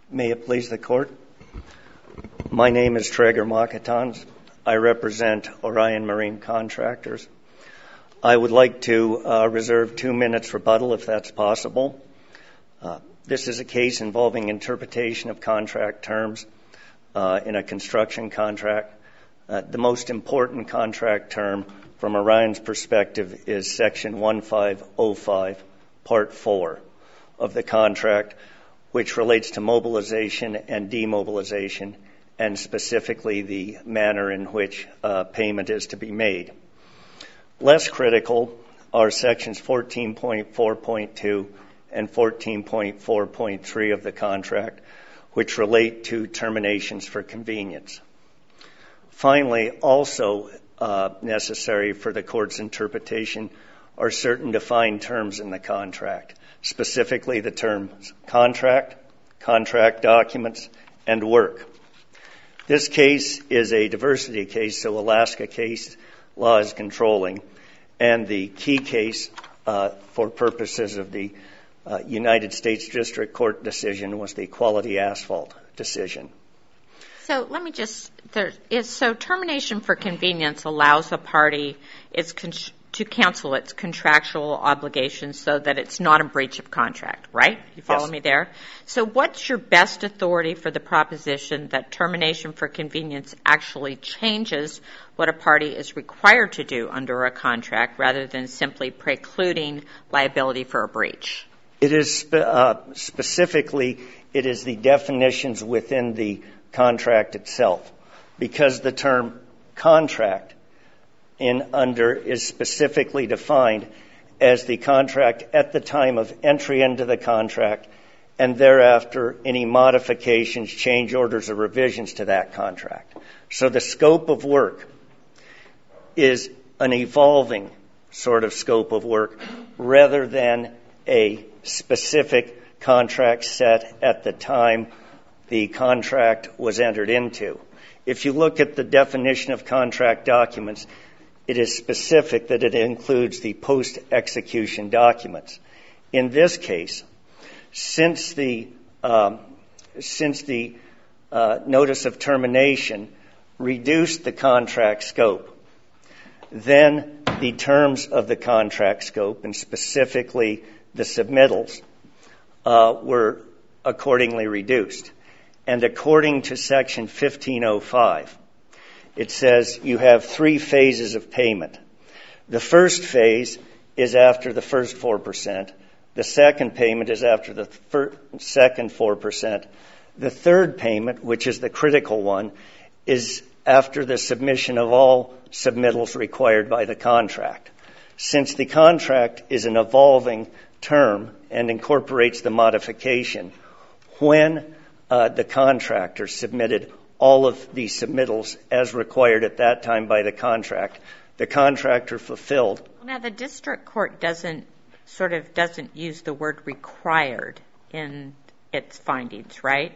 May it please the Court. My name is Traeger Makatans. I represent Orion Marine Contractors. I would like to reserve 2 minutes rebuttal if that's possible. This is a case involving interpretation of contract terms in a construction contract. The most important contract term from Orion's perspective is Section 1505, Part 4 of the contract, which relates to mobilization and demobilization, and specifically the manner in which payment is to be made. Less critical are Sections 14.4.2 and 14.4.3 of the contract, which relate to terminations for convenience. Finally, also necessary for the Court's interpretation are certain defined terms in the contract, specifically the terms contract, contract documents, and work. This case is a diversity case, so Alaska case law is controlling, and the key case for purposes of the United States District Court decision was the Quality Asphalt decision. So let me just, so termination for convenience allows a party to cancel its contractual obligations so that it's not a breach of contract, right? You follow me there? So what's your best authority for the proposition that termination for convenience actually changes what a party is required to do under a contract rather than simply precluding liability for a breach? It is specifically, it is the definitions within the contract itself, because the term contract is specifically defined as the contract at the time of entry into the contract, and thereafter any modifications, change orders, or revisions to that contract. So the scope of work is an evolving sort of scope of work rather than a specific contract set at the time the contract was entered into. If you look at the definition of contract documents, it is specific that it includes the post-execution documents. In this case, since the notice of termination reduced the contract scope, then the terms of the contract scope, and specifically the submittals, were accordingly reduced. And according to Section 1505, it says you have 3 phases of payment. The first phase is after the first 4%. The second payment is after the second 4%. The third payment, which is the critical one, is after the submission of all submittals required by the contract. Since the contract is an evolving term and incorporates the modification, when the contractor submitted all of the submittals as required at that time by the contract, the contractor fulfilled. Now, the district court doesn't use the word required in its findings, right?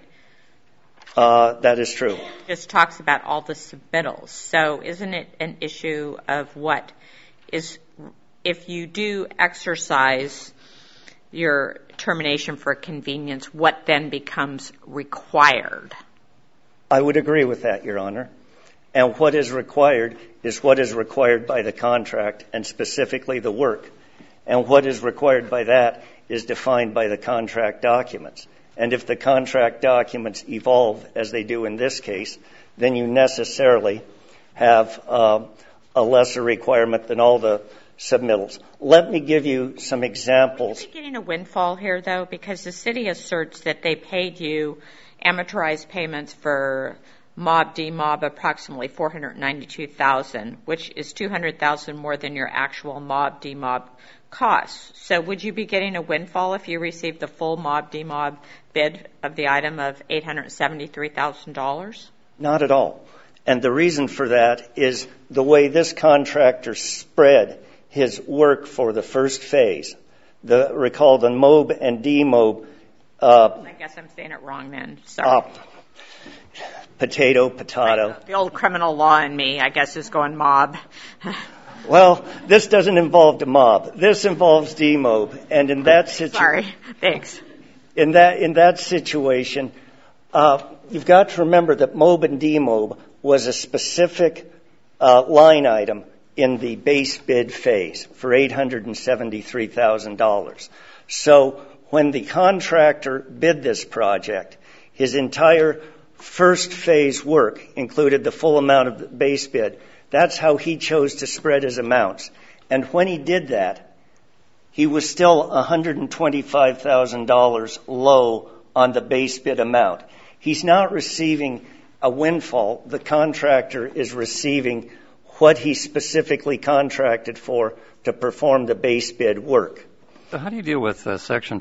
That is true. It just talks about all the submittals. So isn't it an issue of what is, if you do exercise your termination for convenience, what then becomes required? I would agree with that, Your Honor. And what is required is what is required by the contract, and specifically the work. And what is required by that is defined by the contract documents. And if the contract documents evolve, as they do in this case, then you necessarily have a lesser requirement than all the submittals. Let me give you some examples. Are you getting a windfall here, though? Because the city asserts that they paid you amortized payments for MOB, DMOB, approximately $492,000, which is $200,000 more than your actual MOB, DMOB costs. So would you be getting a windfall if you received the full MOB, DMOB bid of the item of $873,000? Not at all. And the reason for that is the way this contractor spread his work for the first phase. Recall the MOB and DMOB. I guess I'm saying it wrong then. Sorry. Potato. The old criminal law in me, I guess, is going MOB. Well, this doesn't involve the MOB. This involves DMOB. And in that situation, Sorry. Thanks. In that situation, You've got to remember that MOB and DMOB was a specific line item in the base bid phase for $873,000. So when the contractor bid this project, his entire first phase work included the full amount of the base bid. That's how he chose to spread his amounts. And when he did that, he was still $125,000 low on the base bid amount. He's not receiving a windfall. The contractor is receiving what he specifically contracted for to perform the base bid work. So how do you deal with Section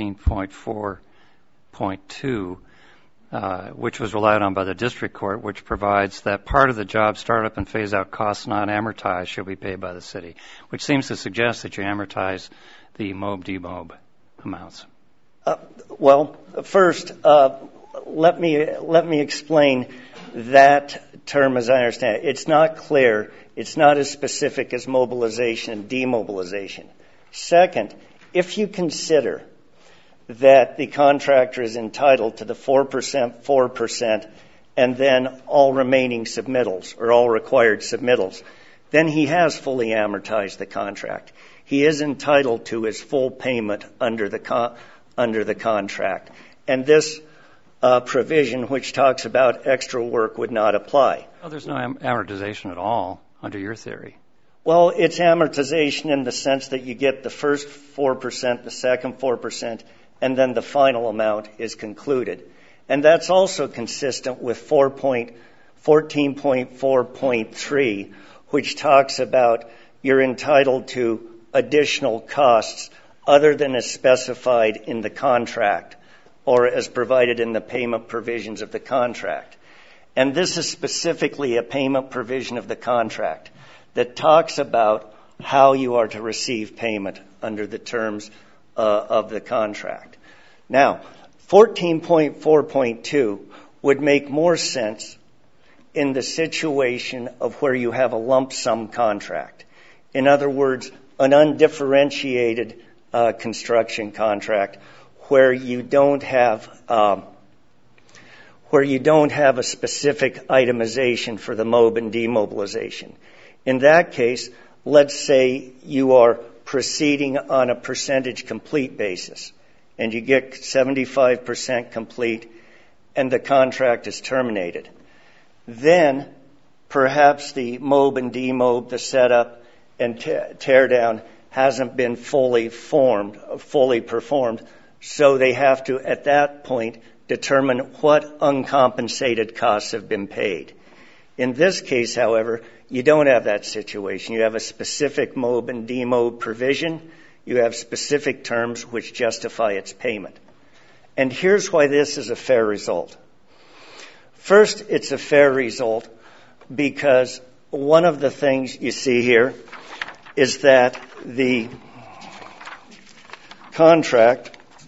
14.4.2, which was relied on by the district court, which provides that part of the job startup and phase-out costs not amortized shall be paid by the city, which seems to suggest that you amortize the MOB-DMOB amounts? Well, first, let me explain that term as I understand it. It's not clear. It's not as specific as mobilization and demobilization. Second, if you consider that the contractor is entitled to the 4%, and then all remaining submittals or all required submittals, then he has fully amortized the contract. He is entitled to his full payment under the contract. And this provision, which talks about extra work, would not apply. Well, there's no amortization at all under your theory. Well, it's amortization in the sense that you get the first 4%, the second 4%, and then the final amount is concluded. And that's also consistent with 14.4.3, which talks about you're entitled to additional costs other than as specified in the contract or as provided in the payment provisions of the contract. And this is specifically a payment provision of the contract that talks about how you are to receive payment under the terms of the contract. Now, 14.4.2 would make more sense in the situation of where you have a lump sum contract. In other words, an undifferentiated construction contract where you don't have a specific itemization for the MOB and demobilization. In that case, let's say you are proceeding on a percentage complete basis, and you get 75% complete, and the contract is terminated. Then, perhaps the MOB and demob, the setup and teardown, hasn't been fully performed, so they have to, at that point, determine what uncompensated costs have been paid. In this case, however, you don't have that situation. You have a specific MOB and demob provision. You have specific terms which justify its payment. And here's why this is a fair result. First, it's a fair result because one of the things you see here is that the contract,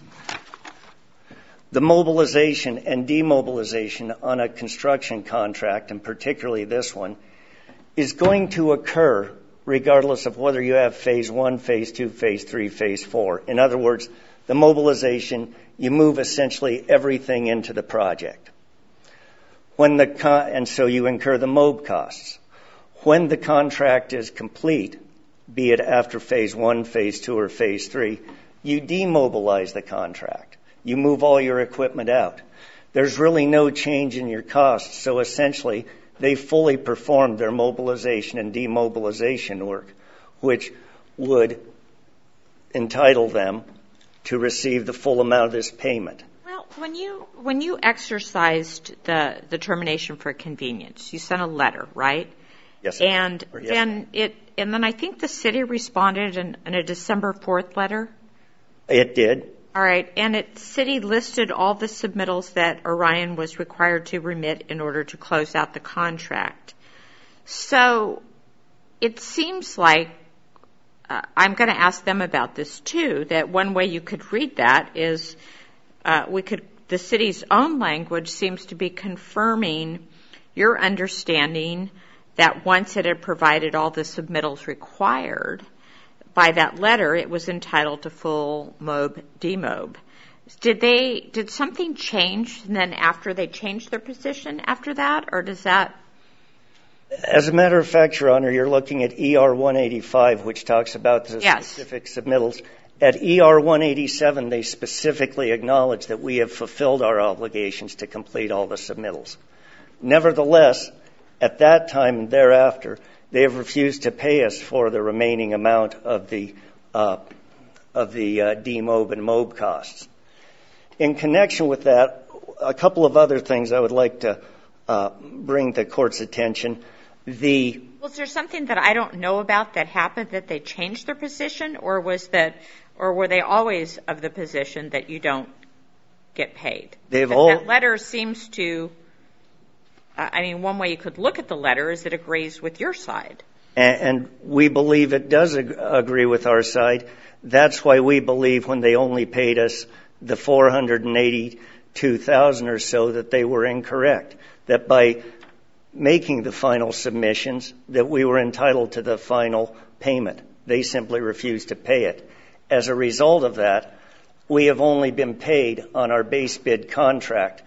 the mobilization and demobilization on a construction contract, and particularly this one, is going to occur regardless of whether you have phase 1, phase 2, phase 3, phase 4. In other words, the mobilization, you move essentially everything into the project. And so you incur the MOB costs. When the contract is complete, be it after phase 1, phase 2, or phase 3, you demobilize the contract. You move all your equipment out. There's really no change in your costs, so essentially they fully performed their mobilization and demobilization work, which would entitle them to receive the full amount of this payment. Well, when you exercised the termination for convenience, you sent a letter, right? Yes. And then I think the city responded in a December 4th letter. It did. All right, and the city listed all the submittals that Orion was required to remit in order to close out the contract. So it seems like I'm going to ask them about this too, that one way you could read that is the city's own language seems to be confirming your understanding that once it had provided all the submittals required, by that letter, it was entitled to full MOB, demob. Did something change then after they changed their position after that, or does that? As a matter of fact, Your Honor, you're looking at ER 185, which talks about the specific submittals. At ER 187, they specifically acknowledge that we have fulfilled our obligations to complete all the submittals. Nevertheless, at that time and thereafter, they have refused to pay us for the remaining amount of the DMOB and MOB costs. In connection with that, a couple of other things I would like to bring to court's attention. Was there something that I don't know about that happened that they changed their position, or were they always of the position that you don't get paid? That letter seems to. One way you could look at the letter is it agrees with your side. And we believe it does agree with our side. That's why we believe when they only paid us the $482,000 or so that they were incorrect. That by making the final submissions that we were entitled to the final payment. They simply refused to pay it. As a result of that, we have only been paid on our base bid contract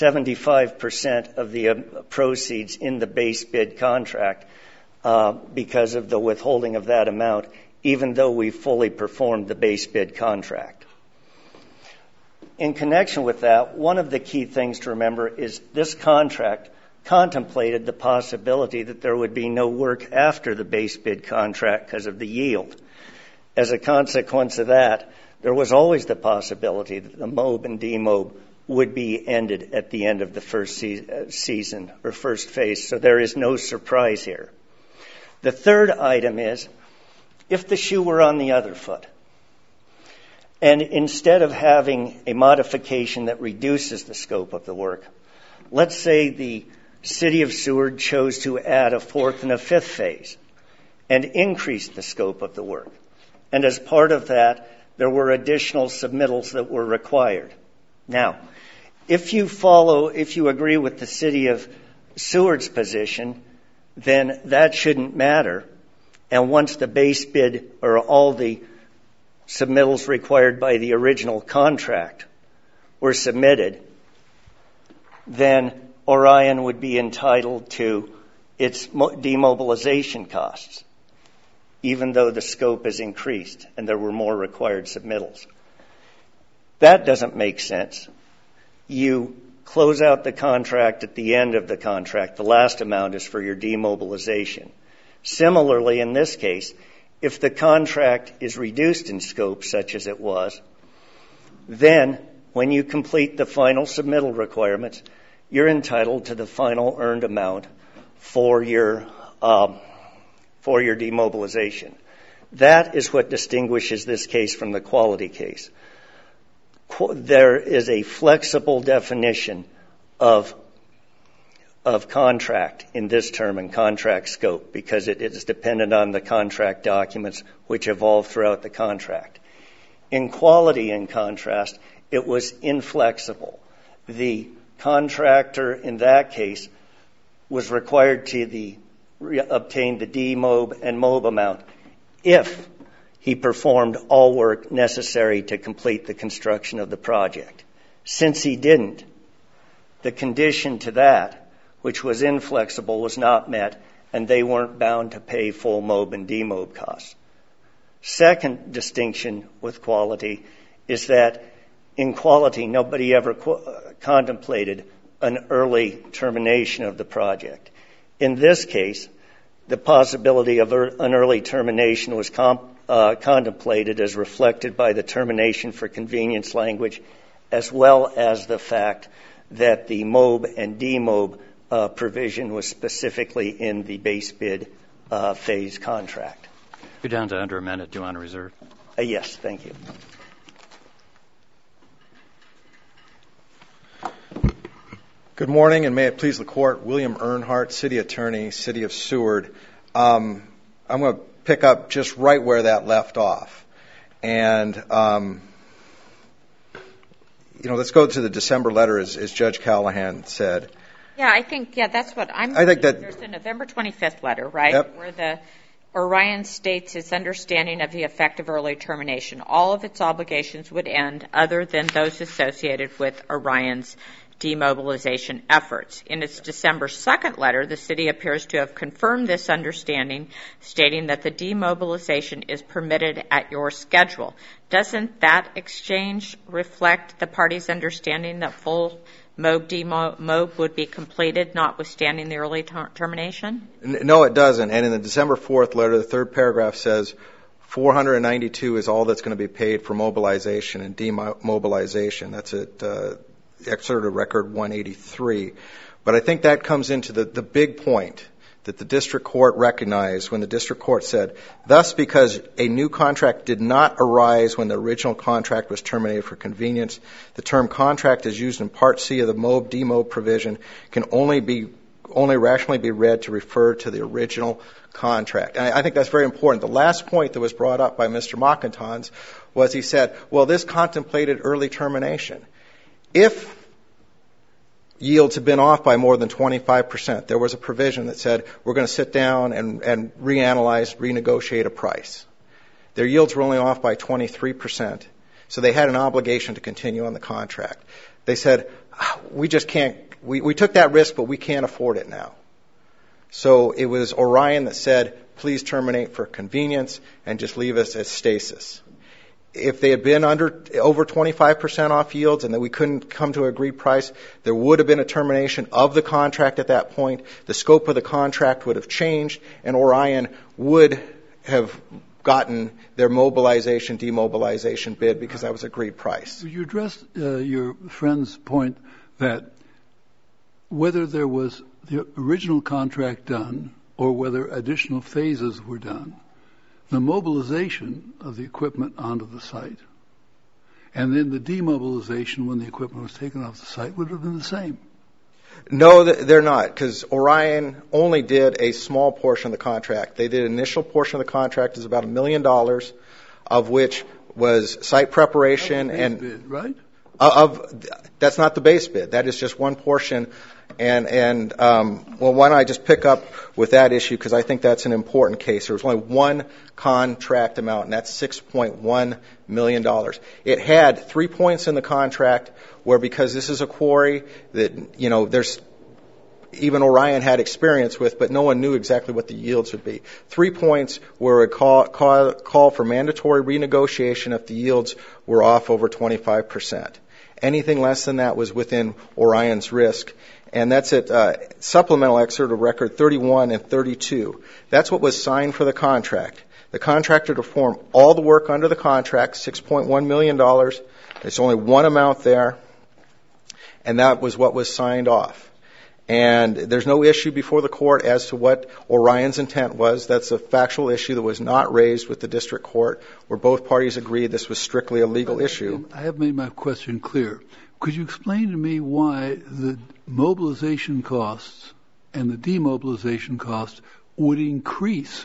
75% of the proceeds in the base bid contract because of the withholding of that amount, even though we fully performed the base bid contract. In connection with that, one of the key things to remember is this contract contemplated the possibility that there would be no work after the base bid contract because of the yield. As a consequence of that, there was always the possibility that the MOB and DMOB would be ended at the end of the first season or first phase, so there is no surprise here. The third item is, if the shoe were on the other foot, and instead of having a modification that reduces the scope of the work, let's say the City of Seward chose to add a fourth and a fifth phase and increase the scope of the work. And as part of that, there were additional submittals that were required. Now, if you agree with the City of Seward's position, then that shouldn't matter. And once the base bid or all the submittals required by the original contract were submitted, then Orion would be entitled to its demobilization costs, even though the scope is increased and there were more required submittals. That doesn't make sense. You close out the contract at the end of the contract. The last amount is for your demobilization. Similarly, in this case, if the contract is reduced in scope, such as it was, then when you complete the final submittal requirements, you're entitled to the final earned amount for your demobilization. That is what distinguishes this case from the quality case. There is a flexible definition of contract in this term and contract scope because it is dependent on the contract documents which evolve throughout the contract. In quality, in contrast, it was inflexible. The contractor in that case was required to obtain the DMOB and MOB amount if he performed all work necessary to complete the construction of the project. Since he didn't, the condition to that, which was inflexible, was not met, and they weren't bound to pay full MOB and DMOB costs. Second distinction with quality is that in quality, nobody ever contemplated an early termination of the project. In this case, the possibility of an early termination was contemplated as reflected by the termination for convenience language, as well as the fact that the MOB and DMOB provision was specifically in the base bid phase contract. You're down to under a minute. Do you want to reserve? Yes, thank you. Good morning, and may it please the Court. William Earnhardt, City Attorney, City of Seward. I'm going to pick up just right where that left off. And, let's go to the December letter, as Judge Callahan said. Yeah, that's what I'm I think that there's a November 25th letter, right? Yep. Where Orion states its understanding of the effect of early termination. All of its obligations would end other than those associated with Orion's demobilization efforts. In its December 2nd letter, the city appears to have confirmed this understanding, stating that the demobilization is permitted at your schedule. Doesn't that exchange reflect the parties' understanding that full MOB demob would be completed, notwithstanding the early termination? No, it doesn't. And in the December 4th letter, the third paragraph says $492 is all that's going to be paid for mobilization and demobilization. That's at Excerpt of Record 183. But I think that comes into the big point that the district court recognized when the district court said, thus, because a new contract did not arise when the original contract was terminated for convenience, the term contract as used in Part C of the MOB demob provision can only rationally be read to refer to the original contract. And I think that's very important. The last point that was brought up by Mr. Mockentons was he said, well, this contemplated early termination. If yields had been off by more than 25%, there was a provision that said we're going to sit down and reanalyze, renegotiate a price. Their yields were only off by 23%, so they had an obligation to continue on the contract. They said, we just can't, we took that risk, but we can't afford it now. So it was Orion that said, please terminate for convenience and just leave us as stasis. If they had been over 25% off yields and that we couldn't come to an agreed price, there would have been a termination of the contract at that point. The scope of the contract would have changed, and Orion would have gotten their mobilization, demobilization bid because that was agreed price. You addressed your friend's point that whether there was the original contract done or whether additional phases were done, the mobilization of the equipment onto the site and then the demobilization when the equipment was taken off the site would have been the same. No, they're not, because Orion only did a small portion of the contract. They did an initial portion of the contract is about $1 million, of which was site preparation and bid, right? That's not the base bid. That is just one portion. And well, why don't I just pick up with that issue because I think that's an important case. There was only one contract amount, and that's $6.1 million. It had 3 points in the contract where, because this is a quarry that, there's even Orion had experience with, but no one knew exactly what the yields would be. 3 points were a call for mandatory renegotiation if the yields were off over 25%. Anything less than that was within Orion's risk. And that's at Supplemental Excerpt of Record 31 and 32. That's what was signed for the contract. The contractor to perform all the work under the contract, $6.1 million. There's only one amount there, and that was what was signed off. And there's no issue before the court as to what Orion's intent was. That's a factual issue that was not raised with the district court, where both parties agreed this was strictly a legal issue. I have made my question clear. Could you explain to me why the mobilization costs and the demobilization costs would increase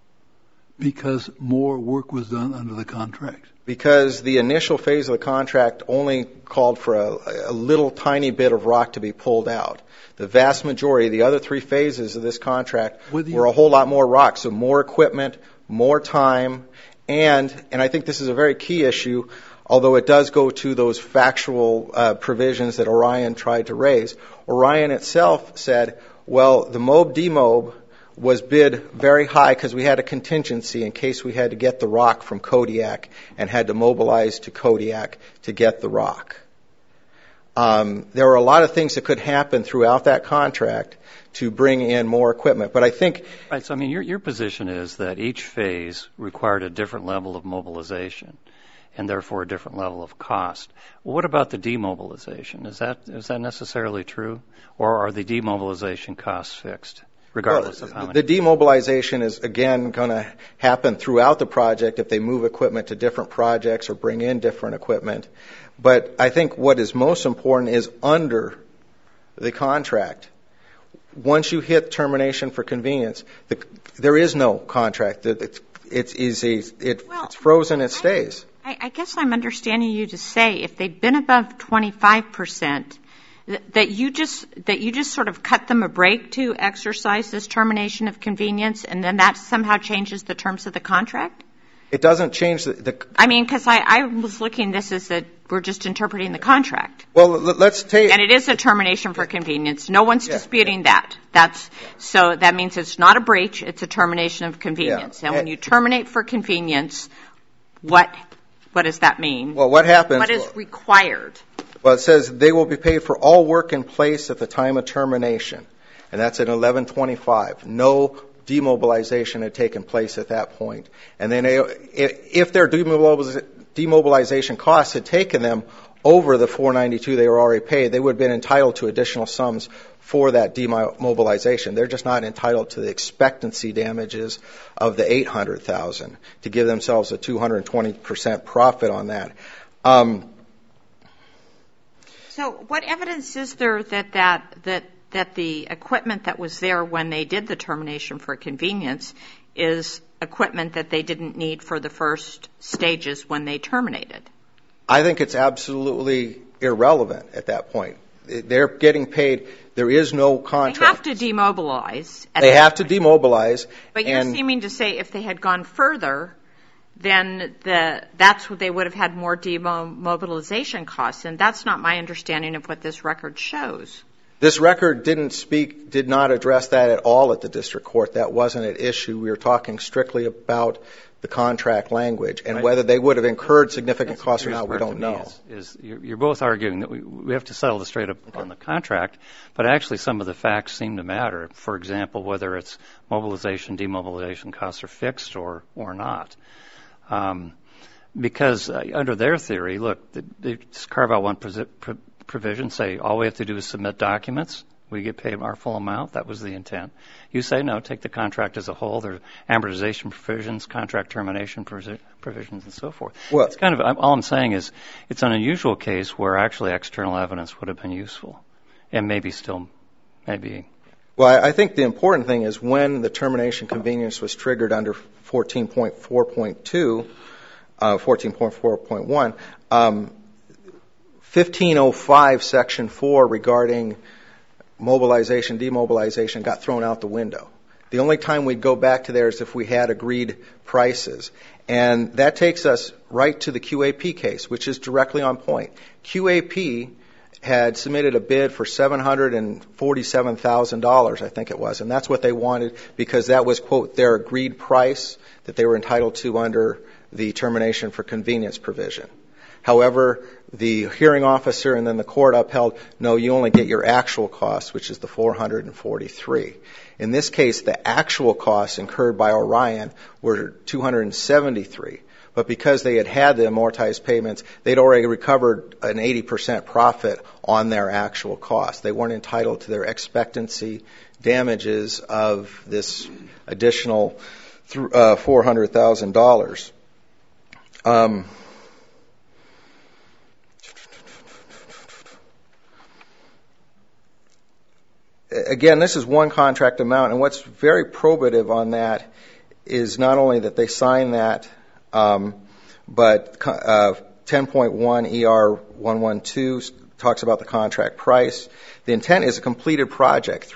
because more work was done under the contract? Because the initial phase of the contract only called for a little tiny bit of rock to be pulled out. The vast majority, the other 3 phases of this contract were a whole lot more rock, so more equipment, more time, and I think this is a very key issue, although it does go to those factual provisions that Orion tried to raise. Orion itself said, well, the MOB-demob was bid very high because we had a contingency in case we had to get the rock from Kodiak and had to mobilize to Kodiak to get the rock. There were a lot of things that could happen throughout that contract to bring in more equipment, but I think... Right, so I mean, your position is that each phase required a different level of mobilization and therefore a different level of cost. Well, what about the demobilization? Is that necessarily true, or are the demobilization costs fixed? Regardless of how many. The demobilization is, again, going to happen throughout the project if they move equipment to different projects or bring in different equipment. But I think what is most important is under the contract. Once you hit termination for convenience, there is no contract. It's frozen, it stays. I guess I'm understanding you to say if they've been above 25%, that you just sort of cut them a break to exercise this termination of convenience, and then that somehow changes the terms of the contract? It doesn't change the I mean, because I was looking, this is that we're just interpreting the contract. well, let's take... And it is a termination for convenience. No one's disputing that. So that means it's not a breach, it's a termination of convenience. Yeah. And when you terminate for convenience, what does that mean? Well, what happens... What is required? Well, it says they will be paid for all work in place at the time of termination. And that's at 1125. No demobilization had taken place at that point. And then if their demobilization costs had taken them over the 492 they were already paid, they would have been entitled to additional sums for that demobilization. They're just not entitled to the expectancy damages of the $800,000 to give themselves a 220% profit on that. So what evidence is there that the equipment that was there when they did the termination for convenience is equipment that they didn't need for the first stages when they terminated? I think it's absolutely irrelevant at that point. They're getting paid. There is no contract. They have to demobilize. They have to demobilize. But you're seeming to say if they had gone further, then that's what they would have had more demobilization costs. And that's not my understanding of what this record shows. This record did not address that at all at the district court. That wasn't an issue. We were talking strictly about the contract language, and whether they would have incurred significant costs or not, we don't know. You're both arguing that we have to settle this straight up on the contract, but actually some of the facts seem to matter. For example, whether it's mobilization, demobilization costs are fixed or not. Because under their theory, look, they just carve out one provision, say all we have to do is submit documents, we get paid our full amount. That was the intent. You say no, take the contract as a whole. There are amortization provisions, contract termination provisions, and so forth. Well, it's kind of all I'm saying is it's an unusual case where actually external evidence would have been useful, and maybe. Well, I think the important thing is when the termination convenience was triggered under 14.4.2, 14.4.1. 1505 Section 4 regarding mobilization, demobilization got thrown out the window. The only time we'd go back to there is if we had agreed prices. And that takes us right to the QAP case, which is directly on point. QAP had submitted a bid for $747,000, I think it was, and that's what they wanted because that was, quote, their agreed price that they were entitled to under the termination for convenience provision. However, the hearing officer and then the court upheld, no, you only get your actual cost, which is the $443. In this case, the actual costs incurred by Orion were $273. But because they had the amortized payments, they'd already recovered an 80% profit on their actual cost. They weren't entitled to their expectancy damages of this additional $400,000. Again, this is one contract amount, and what's very probative on that is not only that they signed that, but 10.1 ER 112 talks about the contract price. The intent is a completed project,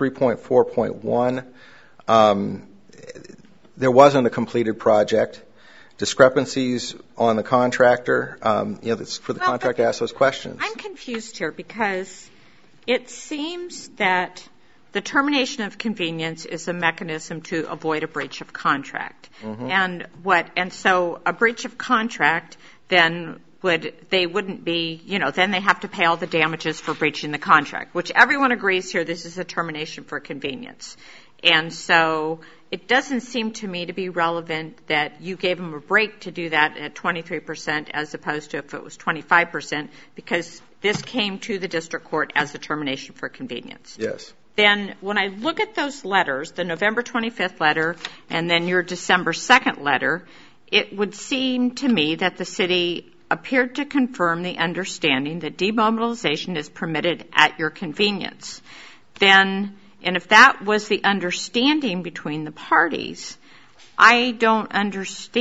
3.4.1. There wasn't a completed project. Discrepancies on the contractor, it's for the contractor to ask those questions. I'm confused here because it seems that the termination of convenience is a mechanism to avoid a breach of contract. Mm-hmm. And so a breach of contract then wouldn't be, then they have to pay all the damages for breaching the contract, which everyone agrees here this is a termination for convenience. And so it doesn't seem to me to be relevant that you gave them a break to do that at 23% as opposed to if it was 25%, because this came to the district court as a termination for convenience. Yes. Then when I look at those letters, the November 25th letter and then your December 2nd letter, it would seem to me that the city appeared to confirm the understanding that demobilization is permitted at your convenience. And if that was the understanding between the parties, I don't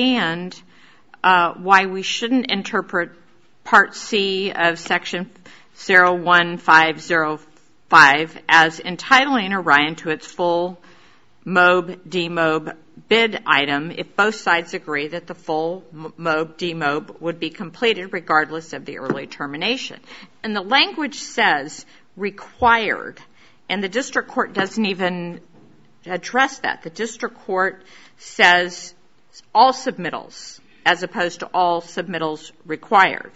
understand why we shouldn't interpret Part C of Section 01505 as entitling Orion to its full MOB-DMOB bid item if both sides agree that the full MOB-DMOB would be completed regardless of the early termination. And the language says required, and the district court doesn't even address that. The district court says all submittals as opposed to all submittals required.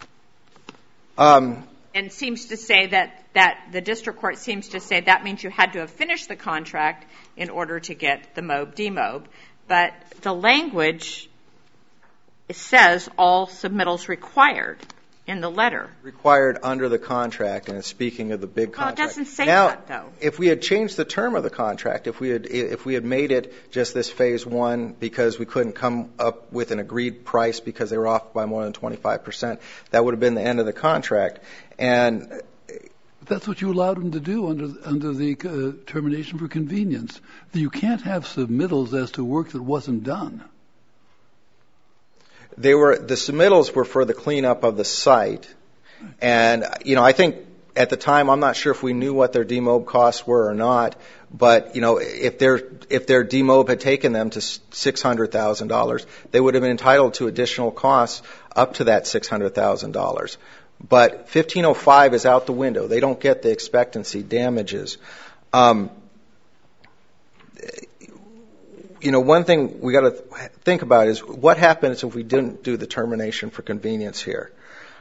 And seems to say that the district court seems to say that means you had to have finished the contract in order to get the MOB-DMOB. But the language, it says all submittals required in the letter. Required under the contract, and it's speaking of the big contract. Well, it doesn't say now, that, though. If we had changed the term of the contract, if we had made it just this phase one because we couldn't come up with an agreed price because they were off by more than 25%, that would have been the end of the contract. And that's what you allowed them to do under the termination for convenience. You can't have submittals as to work that wasn't done. The submittals were for the cleanup of the site. And, I think at the time, I'm not sure if we knew what their demob costs were or not, but, if their demob had taken them to $600,000, they would have been entitled to additional costs up to that $600,000. But 1505 is out the window. They don't get the expectancy damages. One thing we got to think about is what happens if we didn't do the termination for convenience here.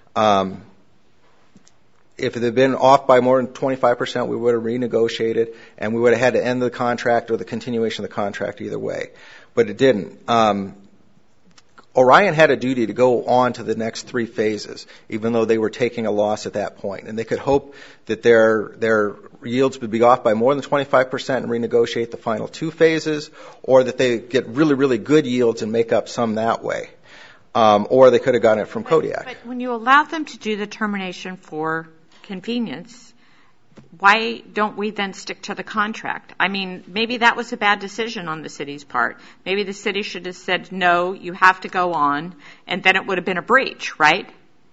If it had been off by more than 25%, we would have renegotiated, and we would have had to end the contract or the continuation of the contract either way. But it didn't. Orion had a duty to go on to the next three phases, even though they were taking a loss at that point. And they could hope that their yields would be off by more than 25% and renegotiate the final two phases, or that they get really, really good yields and make up some that way. Or they could have gotten it from Kodiak. But when you allow them to do the termination for convenience, why don't we then stick to the contract? I mean, maybe that was a bad decision on the city's part. Maybe the city should have said, no, you have to go on, and then it would have been a breach, right?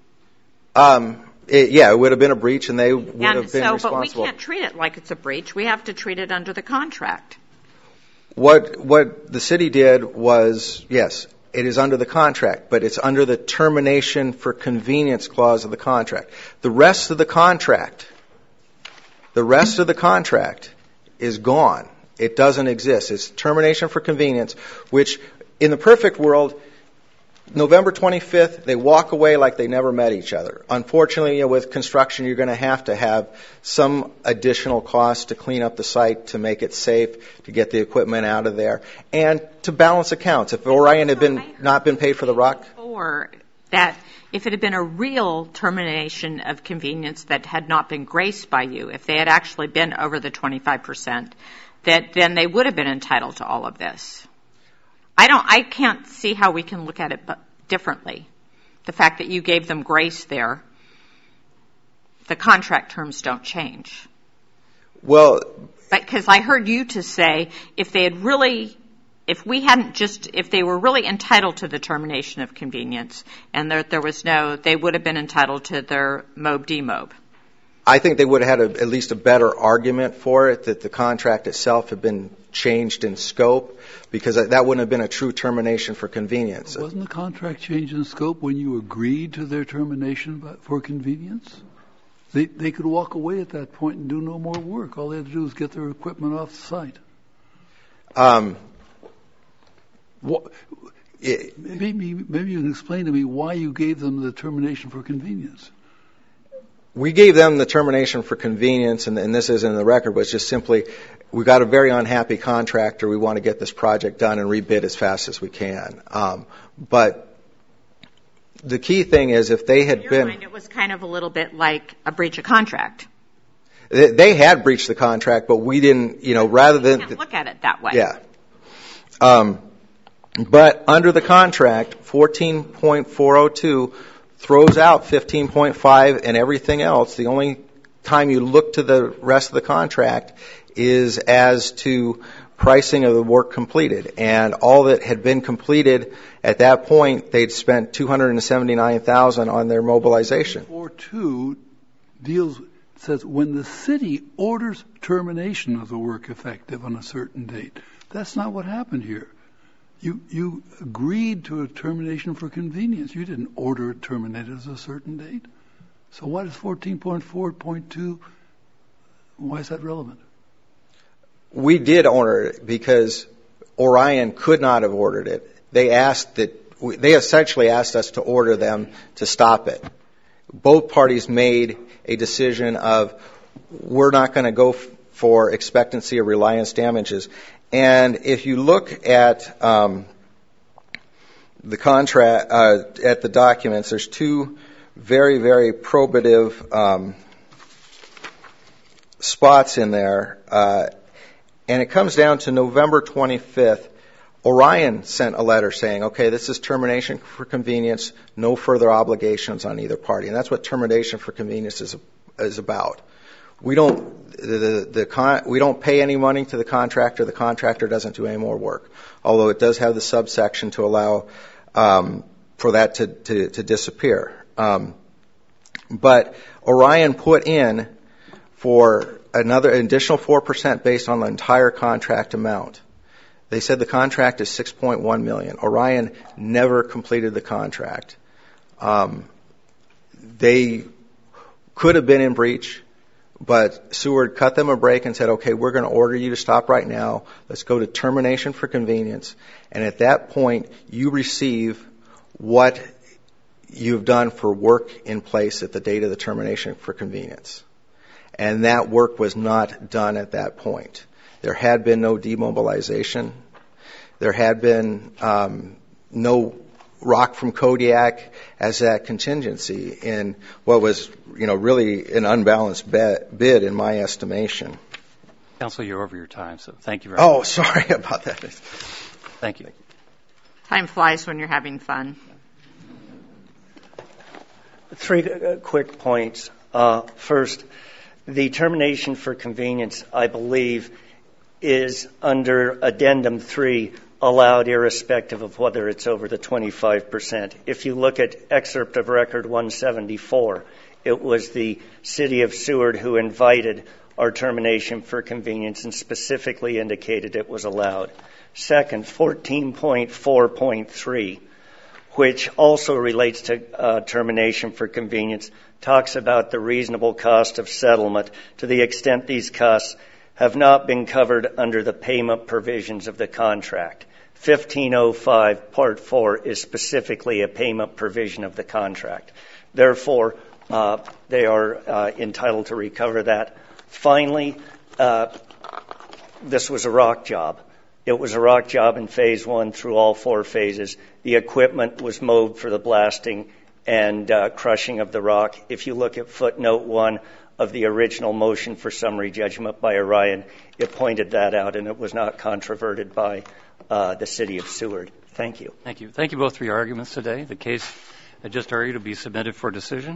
It would have been a breach, and they would have been responsible. But we can't treat it like it's a breach. We have to treat it under the contract. What the city did was, yes, it is under the contract, but it's under the termination for convenience clause of the contract. The rest of the contract is gone. It doesn't exist. It's termination for convenience, which in the perfect world, November 25th, they walk away like they never met each other. Unfortunately, with construction, you're going to have some additional costs to clean up the site, to make it safe, to get the equipment out of there, and to balance accounts. If Orion had not been paid for the rock, or that if it had been a real termination of convenience that had not been graced by you, if they had actually been over the 25%, that then they would have been entitled to all of this. I can't see how we can look at it differently. The fact that you gave them grace there, the contract terms don't change. Well, because I heard you to say if they were really entitled to the termination of convenience, and they would have been entitled to their MOB-DMOB. I think they would have had at least a better argument for it, that the contract itself had been changed in scope, because that wouldn't have been a true termination for convenience. Wasn't the contract changed in scope when you agreed to their termination for convenience? They could walk away at that point and do no more work. All they had to do was get their equipment off the site. Maybe you can explain to me why you gave them the termination for convenience. We gave them the termination for convenience, and this is in the record, was just simply, we got a very unhappy contractor. We want to get this project done and rebid as fast as we can. But the key thing is, if they had been... In your mind, it was kind of a little bit like a breach of contract. They had breached the contract, but we didn't, rather than... You can't look at it that way. Yeah. But under the contract, 14.402 throws out 15.5 and everything else. The only time you look to the rest of the contract is as to pricing of the work completed. And all that had been completed at that point, they'd spent $279,000 on their mobilization. 14.42 says when the city orders termination of the work effective on a certain date. That's not what happened here. You agreed to a termination for convenience. You didn't order it terminated at a certain date. So what is 14.4.2? Why is that relevant? We did order it because Orion could not have ordered it. They essentially asked us to order them to stop it. Both parties made a decision of we're not going to go for expectancy or reliance damages. And if you look at the contract, at the documents, there's two very, very probative spots in there. And it comes down to November 25th. Orion sent a letter saying, okay, this is termination for convenience, no further obligations on either party. And that's what termination for convenience is about. We don't pay any money to the contractor doesn't do any more work, although it does have the subsection to allow for that to disappear. But Orion put in for another additional 4% based on the entire contract amount. They said the contract is $6.1 million. Orion never completed the contract. They could have been in breach, but Seward cut them a break and said, okay, we're going to order you to stop right now. Let's go to termination for convenience. And at that point, you receive what you've done for work in place at the date of the termination for convenience. And that work was not done at that point. There had been no demobilization. There had been no rock from Kodiak as that contingency in what was, really an unbalanced bid in my estimation. Counsel, you're over your time, so thank you very much. Oh, sorry about that. Thank you. Time flies when you're having fun. 3 quick points. First, the termination for convenience, I believe, is under Addendum 3 allowed irrespective of whether it's over the 25%. If you look at Excerpt of Record 174, it was the City of Seward who invited our termination for convenience and specifically indicated it was allowed. Second, 14.4.3, which also relates to termination for convenience, talks about the reasonable cost of settlement to the extent these costs have not been covered under the payment provisions of the contract. 1505 Part 4 is specifically a payment provision of the contract. Therefore, they are entitled to recover that. Finally, this was a rock job. It was a rock job in Phase 1 through all 4 phases. The equipment was mowed for the blasting and crushing of the rock. If you look at footnote 1 of the original motion for summary judgment by Orion, it pointed that out, and it was not controverted by the City of Seward. Thank you. Thank you. Thank you both for your arguments today. The case just argued will be submitted for decision.